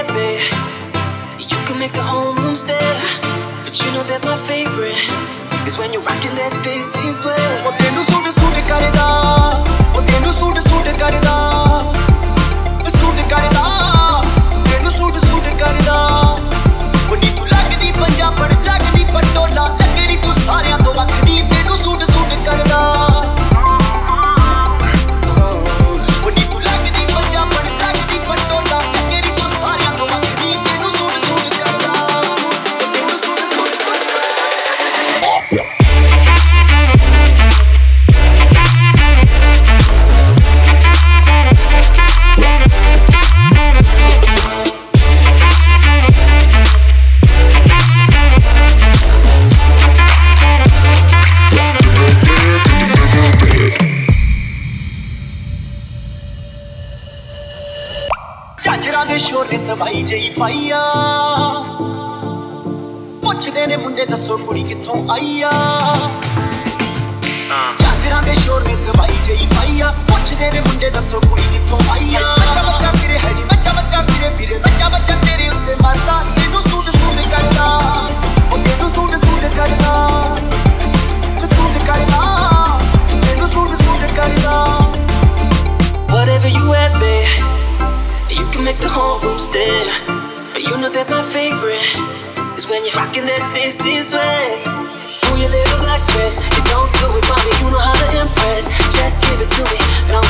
at, babe, you can make the whole room stare. But you know that my favorite is when you're rocking that this is where. ਉਹ ਤੈਨੂੰ suit suit ਕਰਦਾ, ਉਹ ਤੈਨੂੰ suit suit ਕਰਦਾ, suit ਕਰਦਾ, ਤੈਨੂੰ suit suit ਕਰਦਾ। ਉਹ ਨੀ ਤੂੰ ਲੱਗਦੀ ਪੰਜਾਬਣ, ਲੱਗਦੀ ਪਟੋਲਾ, ਲੱਗਣੀ ਤੂੰ ਸਾਰਿਆਂ ਤੋਂ ਵੱਖਰੀ, ਤੈਨੂੰ ਸੂਟ ਸੂਟ ਕਰਦਾ। ਉਹ ਨੀ ਤੂੰ ਲੱਗਦੀ ਪੰਜਾਬਣ, ਲੱਗਦੀ ਪਟੋਲਾ, ਲੱਗਣੀ ਤੂੰ ਸਾਰਿਆਂ ਤੋਂ ਵੱਖਰੀ, ਤੈਨੂੰ ਸੂਟ ਸੂਟ ਕਰਦਾ, ਤੈਨੂੰ ਸੂਟ ਸੂਟ ਕਰਦਾ। ਝਾਂਜਰਾਂ ਦੇ ਸ਼ੋਰ ਨੇ ਦਵਾਈ ਜਈ ਪਾਈਆ, ਪੁੱਛਦੇ ਨੇ ਮੁੰਡੇ ਦੱਸੋ ਕੁੜੀ ਕਿੱਥੋਂ ਆਈ ਆ। ਝਾਂਜਰਾਂ ਦੇ ਸ਼ੋਰ ਨੇ ਦਵਾਈ ਜਈ ਪਾਈਆ, ਪੁੱਛਦੇ ਨੇ ਮੁੰਡੇ ਦੱਸੋ ਕੁੜੀ ਕਿੱਥੋਂ ਆਈ ਆ। ਬੱਚਾ ਬੱਚਾ ਫਿਰੇ ਹੈ ਨੀ, ਬੱਚਾ ਬੱਚਾ ਫਿਰੇ ਫਿਰੇ, ਬੱਚਾ ਬੱਚਾ ਤੇਰੇ ਉੱਤੇ ਮਰਦਾ, ਤੈਨੂੰ ਸੂਟ ਸੂਟ ਕਰਦਾ, ਉਹ ਤੈਨੂੰ ਸੂਟ ਸੂਟ ਕਰਦਾ, ਸੂਟ ਕਰਦਾ, ਤੈਨੂੰ ਸੂਟ ਸੂਟ ਕਰਦਾ। Whatever you at, babe, you can make the whole room stare. But you know that my favorite is when you're rocking that this is where. Ooh, your little black dress, you don't do it for me, you know how to impress. Just give it to me, no